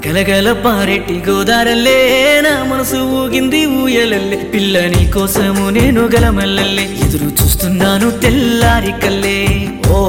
గలగల పారెట్టి గోదారల్లే నా మనసు ఊగింది ఊయలల్లే పిల్లని కోసము నేను గలమల్లల్లే ఎదురు చూస్తున్నాను తెల్లారి కల్లే ఓ